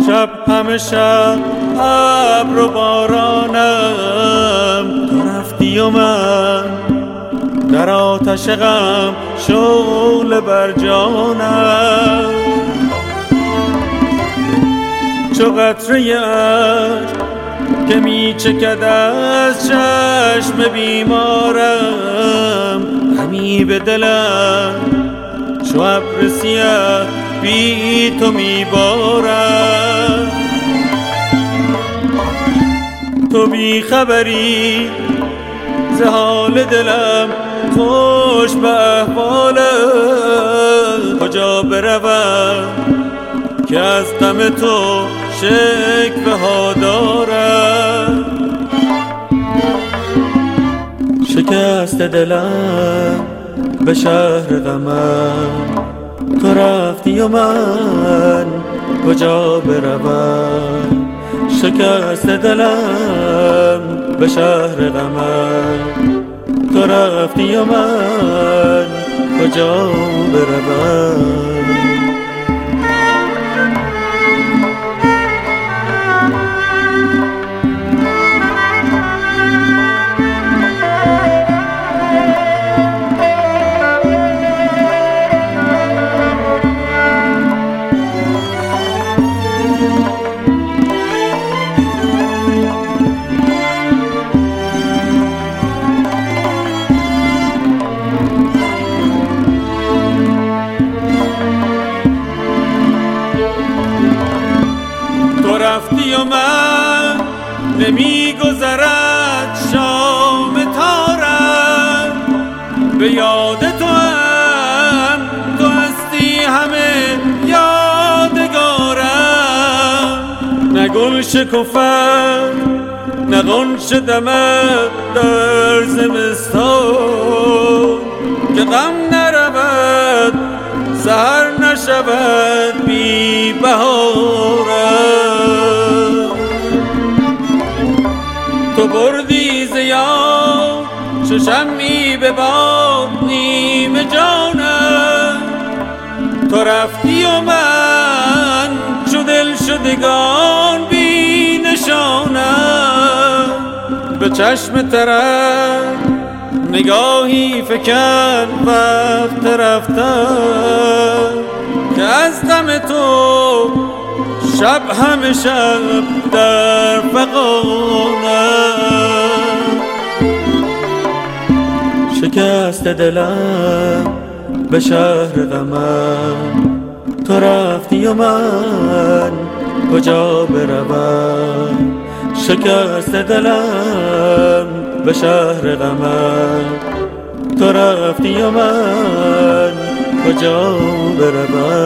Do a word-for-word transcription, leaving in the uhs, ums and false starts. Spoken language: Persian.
شب همه شب ابر و بارانم، تو رفتی و من در آتش غم شعله بر جانم. چو قطره اشک که می چکد از چشم بیمارم، غمی به دلم چو ابر سیه بی تو می بارم. تو بی خبری ز حال دلم، خوش به احوالم، کجا بروم که از غم تو شکوه ها دارم. شکست دلم به شهر غمم، تو رفتی و من کجا بروم. شکست دلم به شهر غمم، تو رفتی و من کجا بروم. رفتی و من نمی گذرد شام تارم، به یاد تو هم تو هستی همه یادگارم. نه گل شکفت نه غنچه دمد در زمستان، که غم نرود سحر نشود بی بهارم. تو بردی ز یاد چو شمعی به باد نیم جانم، تو رفتی و من چو دل شدگان بی نشانم. به چشم ترک نگاهی فکن وقت رفتن، که از غم تو شب همه شب در فغانم. شکست دلم به شهر غمم، تو رفتی و من کجا بروم. شکست دلم به شهر غمم، تو رفتی و من کجا بروم.